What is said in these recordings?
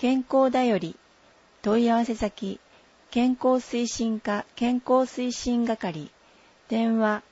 健康だより、問い合わせ先、健康推進課健康推進係、電話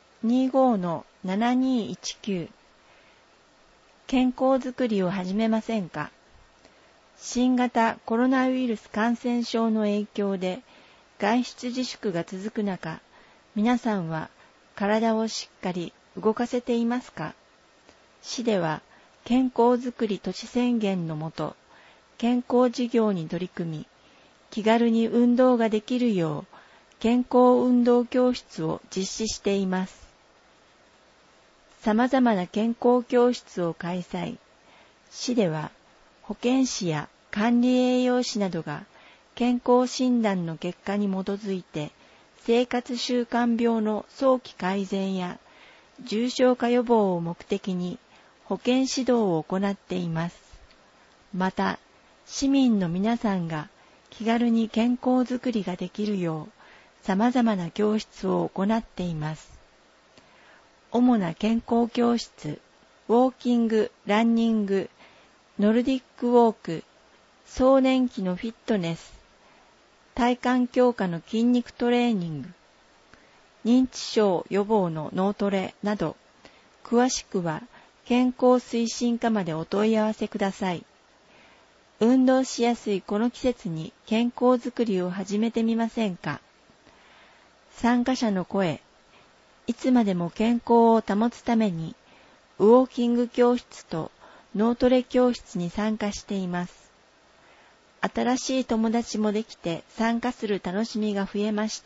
25-7219。健康づくりを始めませんか？新型コロナウイルス感染症の影響で外出自粛が続く中、皆さんは体をしっかり動かせていますか？市では健康づくり都市宣言のもと、健康事業に取り組み、気軽に運動ができるよう健康運動教室を実施しています。様々な健康教室を開催。市では保健師や管理栄養士などが健康診断の結果に基づいて生活習慣病の早期改善や重症化予防を目的に保健指導を行っています。また、市民の皆さんが気軽に健康づくりができるよう様々な教室を行っています。主な健康教室、ウォーキング、ランニング、ノルディックウォーク、壮年期のフィットネス、体幹強化の筋肉トレーニング、認知症予防の脳トレなど、詳しくは健康推進課までお問い合わせください。運動しやすいこの季節に健康づくりを始めてみませんか？参加者の声、いつまでも健康を保つために、ウォーキング教室と脳トレ教室に参加しています。新しい友達もできて参加する楽しみが増えました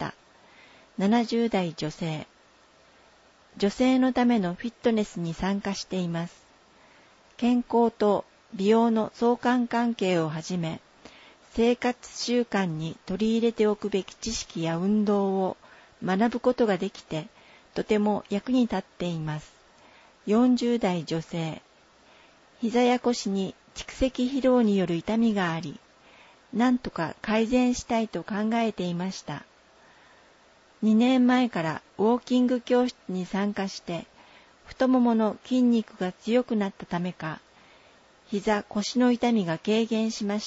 。70代女性。女性のためのフィットネスに参加しています。健康と美容の相関関係をはじめ、生活習慣に取り入れておくべき知識や運動を学ぶことができて、とても役に立っています。40代女性。膝や腰に蓄積疲労による痛みがあり、なんとか改善したいと考えていました。2年前からウォーキング教室に参加して、太ももの筋肉が強くなったためか、膝・腰の痛みが軽減しました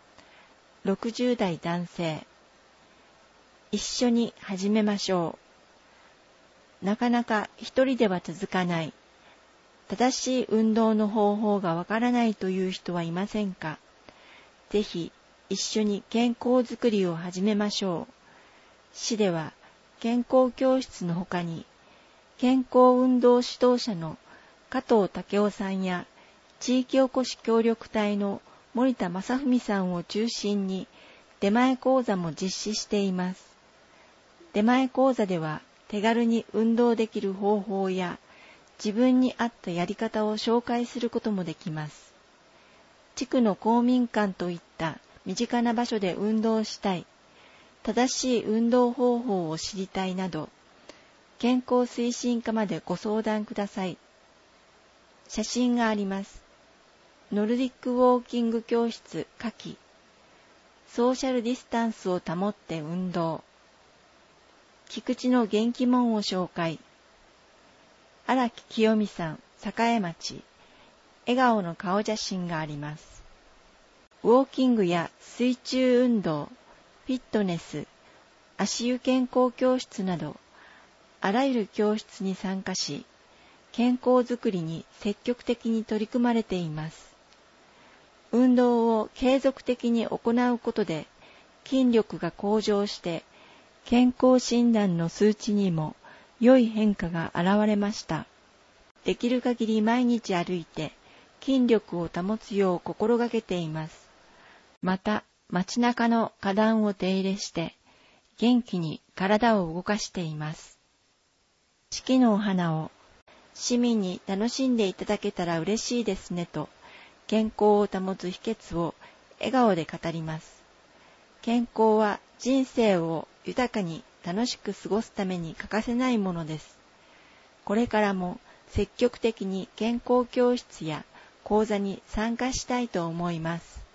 。60代男性。一緒に始めましょう。なかなか一人では続かない。正しい運動の方法がわからないという人はいませんか？ぜひ一緒に健康づくりを始めましょう。市では健康教室の他に、健康運動指導者の加藤武夫さんや地域おこし協力隊の森田正文さんを中心に出前講座も実施しています。出前講座では手軽に運動できる方法や自分に合ったやり方を紹介することもできます。地区の公民館といった身近な場所で運動したい、正しい運動方法を知りたいなど、健康推進課までご相談ください。写真があります。ノルディックウォーキング教室夏季。ソーシャルディスタンスを保って運動。菊池の元気もんを紹介。荒木清美さん、栄町。笑顔の顔写真があります。ウォーキングや水中運動、フィットネス、足湯健康教室など、あらゆる教室に参加し、健康づくりに積極的に取り組まれています。運動を継続的に行うことで、筋力が向上して、健康診断の数値にも良い変化が現れました。できる限り毎日歩いて筋力を保つよう心がけています。また、街中の花壇を手入れして元気に体を動かしています。四季のお花を市民に楽しんでいただけたら嬉しいですねと、健康を保つ秘訣を笑顔で語ります。健康は人生を豊かに楽しく過ごすために欠かせないものです。これからも積極的に健康教室や講座に参加したいと思います。